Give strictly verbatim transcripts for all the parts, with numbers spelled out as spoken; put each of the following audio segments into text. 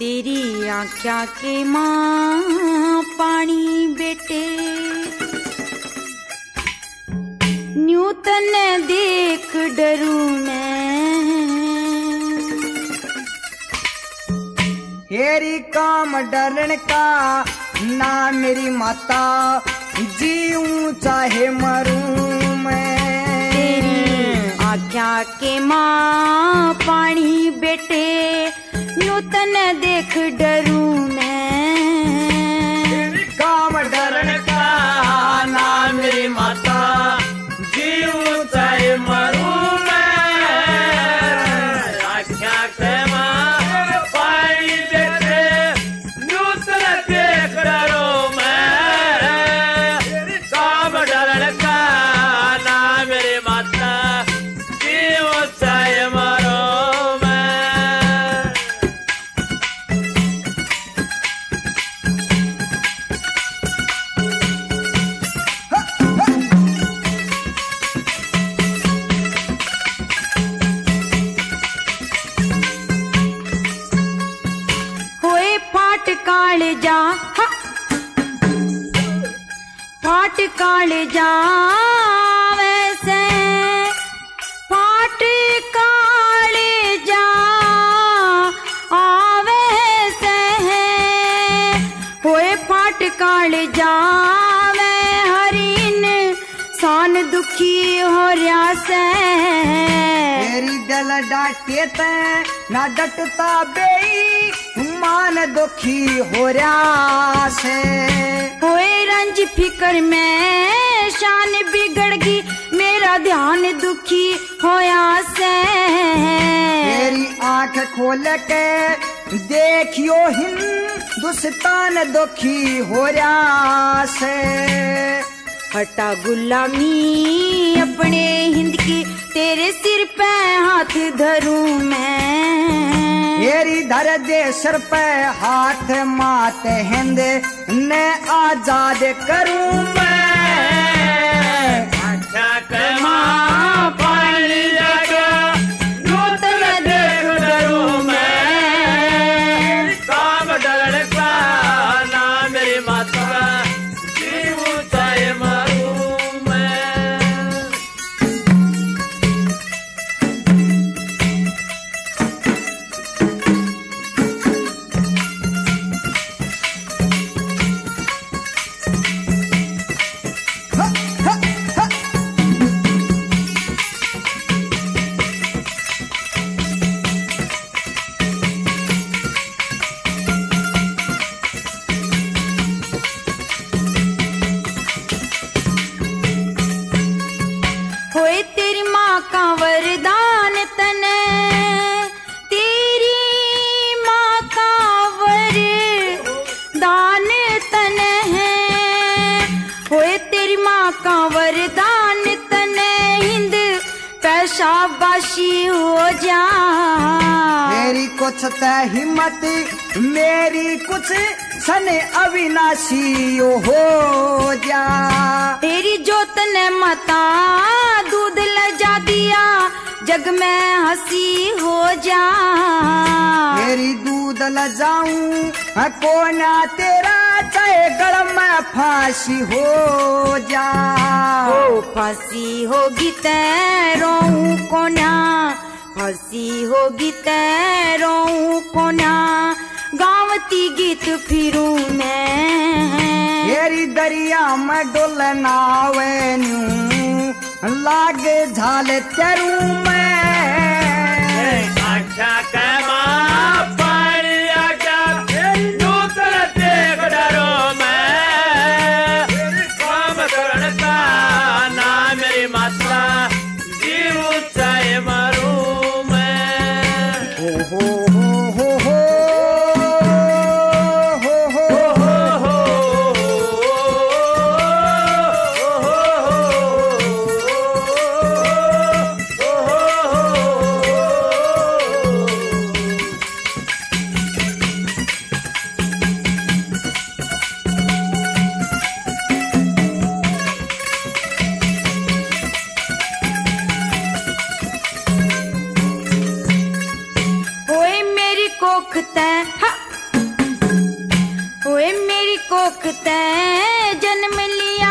तेरी आँख्या के माँ पानी बेटे, न्यू तने देख डरू मैं। तेरी काम डरन का ना मेरी माता, जीऊं चाहे मरूं मैं। तेरी आँख्या के माँ पानी बेटे, न्यू तने देख डरू मैं। तेरी काम डरन का ना मेरी माता, जीऊं चाहे मरूं मैं। आँख्या के माँ पानी बेटे, न्यू तने देख डरू मैं। तेरी काम डरन का ना मेरी माता, जीऊं चाहे मरूं मैं। होए फाट काले जा, हा। फाट काले जा वैसे, फाट काले जा आवे से। होए फाट काले जा मैं हरीन सान दुखी हो रहा से। तेरी दिल डाटे ते ना डटता बेई, मान दुखी हो रहा से। होए रंज फिकर में शान बिगड़ गई, मेरा ध्यान दुखी होया से। तेरी आंख खोल के देखियो हिंदुस्तान दुखी हो रहा से। हटा गुलामी अपने हिंद की, तेरे सिर पे हाथ धरूं मैं। तेरी धर दे सर पे हाथ, मात हिंद ने आजाद करूं मैं। अच्छा के माँ पानी लगा, नूतन देख डरूं मैं। काम डर का ना मेरी माता, जीऊं चाहे मरूं मैं। होए तेरी माँ का वरदान तने, तेरी माँ का वरदान तने है। होए तेरी माँ का वरदान तने, हिंद पैशाबाशी हो जा। मेरी कुछ त हिम्मत, मेरी कुछ सने अविनाशी हो जा। तेरी जोत ने मता दूध ले जा दिया, जग में हंसी हो जा। मेरी दूध ल जाऊं कोना तेरा, चाहे गल में फांसी हो जा। ओ फांसी होगी तेरों कोना, फांसी होगी तेरों कोना, गावती गीत फिरूं मैं। तेरी दरिया में डोलना वेन्यू, लागे झाल तेरू मैं। अच्छा के माँ पानी आजा, नूतन देख डरो मैं। काम करन का ना मेरी माता, जीऊं चाहे मरूं मैं। हो हो हो हो हो कोख तै कोख ते जन्म लिया,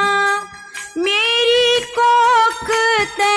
मेरी कोख ते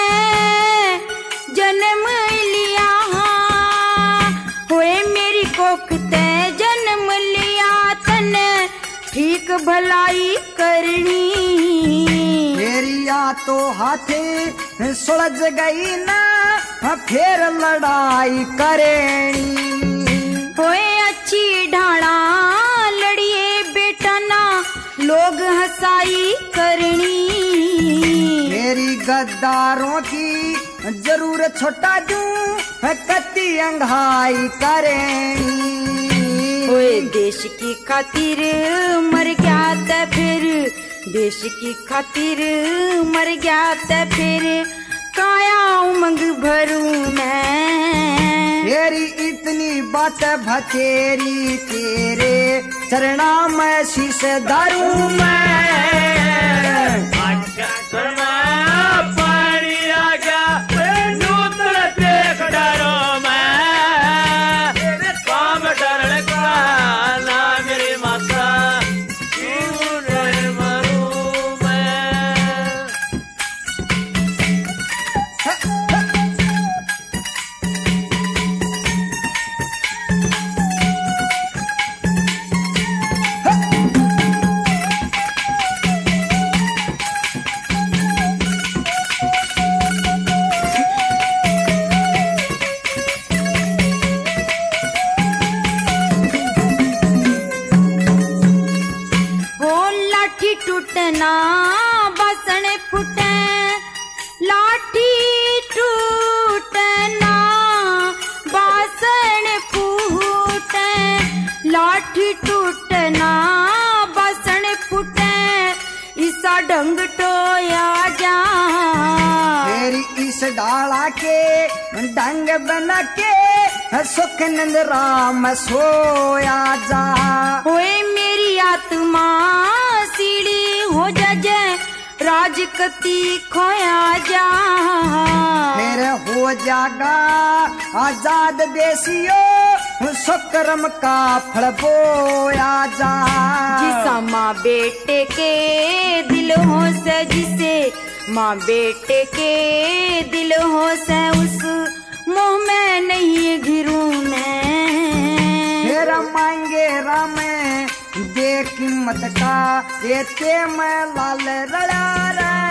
जन्म लिया, होए मेरी कोख ते जन्म लिया, तने ठीक भलाई करनी। मेरिया तो हाथे सुलझ गई ना, फिर लड़ाई करेनी। होए अच्छी ढाड़ा लड़िए बेटा ना, लोग हंसाई करनी। मेरी गद्दारों की जरूर छोटा दूं, कत्ती अंघाई करेनी। होए देश की खातिर मर गया ते फिर, देश की खातिर मर गया ते फिर, काया उमंग भरूं मैं। तेरी इतनी बात भतेरी, तेरे चरणा में शीश धरूं मैं। पानी आ गया नूतन देख डरो मैं, काम डरने का ना मेरी माता, क्यों डर मरूं मैं। टूटना बसण फुटे, लाठी टूटना बासण फूटे, लाठी टूटना बासण फूटे, इसा ढंग टोया जा। तेरी इस डाला के ढंग बना के, सुख नंद राम सोया जा। होए मेरी आत्मा सीढ़ी हो जा, जय राजकती खोया जा। फिर हो जागा आजाद देसियो, सुकरम का फल बोया जा। जिसा माँ बेटे के दिल हो से, जिसे माँ बेटे के दिल हो से, उस मोह में नहीं घिरूं मैं। फिर मांगे राम दे कीमत का, देते मैं लाल रड़ा रा।